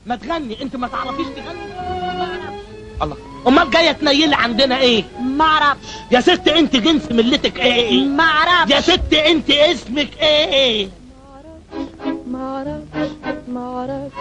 ما تغني، انت ما تعرفيش تغني؟ ما اعرفش. الله، امال جايه تنيلي عندنا ايه؟ ما اعرفش. يا ست انت جنس ملتك ايه؟ ما اعرفش. يا ست انت اسمك ايه؟ ما اعرفش ما اعرفش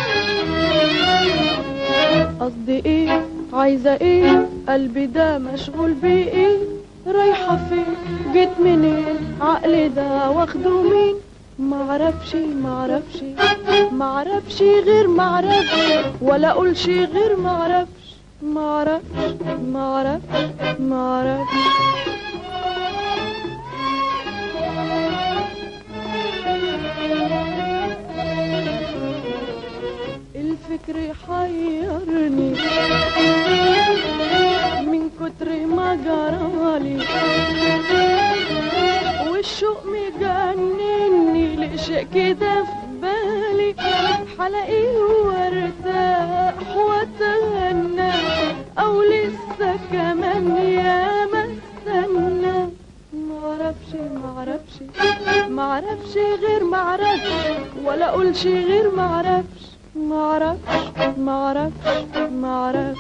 قصدي ايه، عايزه ايه، قلبي ده مشغول بايه، رايحه فين، جيت منين، عقلي ده واخده مين، ما اعرفش ما اعرفش ما اعرفش غير ما اعرفش، ولا اقولش غير ما اعرفش، ما اعرفش ما اعرفش ما اعرفش. الفكر حيرني من كتر ما جرالي، والشوق مجنني لشيء كده في بالي، حلاقيه وارتاح واتغنى، او لسه كمان يا ما استنى، معرفش معرفش معرفش غير معرفش، ولا اقولش غير معرفش، معرفش معرفش معرفش.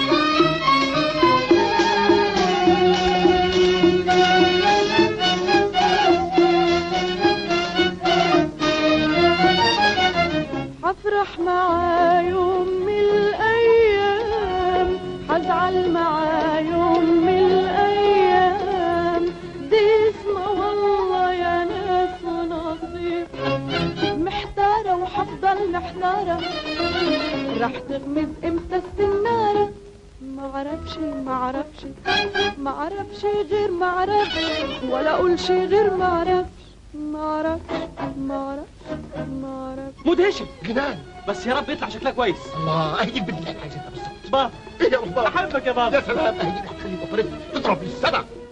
هفرح معاه يوم من الايام، هزعل معاه يوم من الايام، دي اسمه والله يا ناس ونصيب، محتارة وحفضل محتارة، راح تغمز امتى السنارة، معرفش معرفش معرفش غير معرفش، ولا اقولش غير معرفش، معرفش معرفش معرفش. مدهشه جنان، بس يا رب يطلع شكلها كويس. الله، اهي دي البنت اللي احنا عايزينها بالظبط. بابا ايه يا بابا؟ احبك يا بابا. يا سلام، اهي دي اللي هتخلي بطارتي تضرب في السما.